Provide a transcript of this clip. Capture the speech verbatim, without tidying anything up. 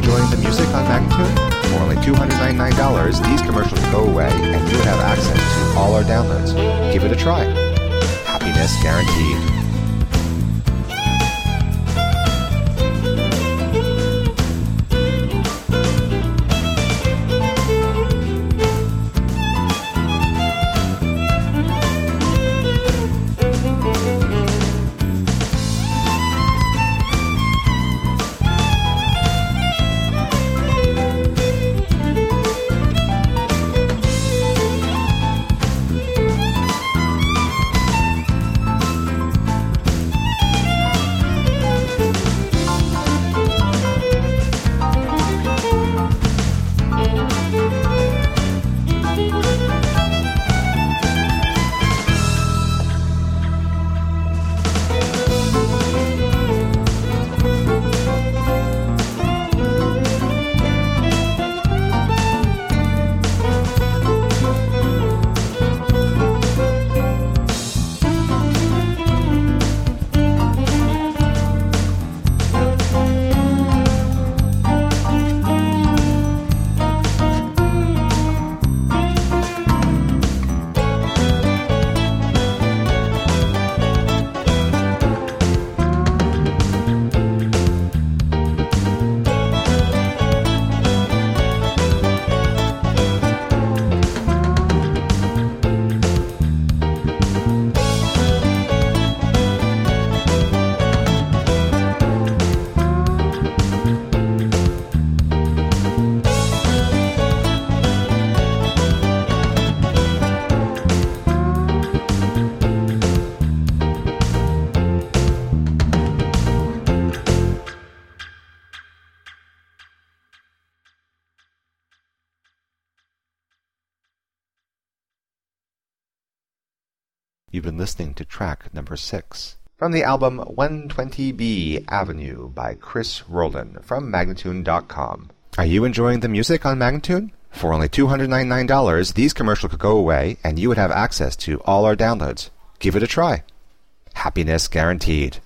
enjoying the music on Magnatune? For only two hundred ninety-nine dollars, these commercials go away and you would have access to all our downloads. Give it a try. Happiness guaranteed. You've been listening to track number six from the album one twenty B Avenue by Chris Rowland from Magnatune dot com. Are you enjoying the music on Magnatune? For only two hundred ninety-nine dollars, these commercials could go away and you would have access to all our downloads. Give it a try. Happiness guaranteed.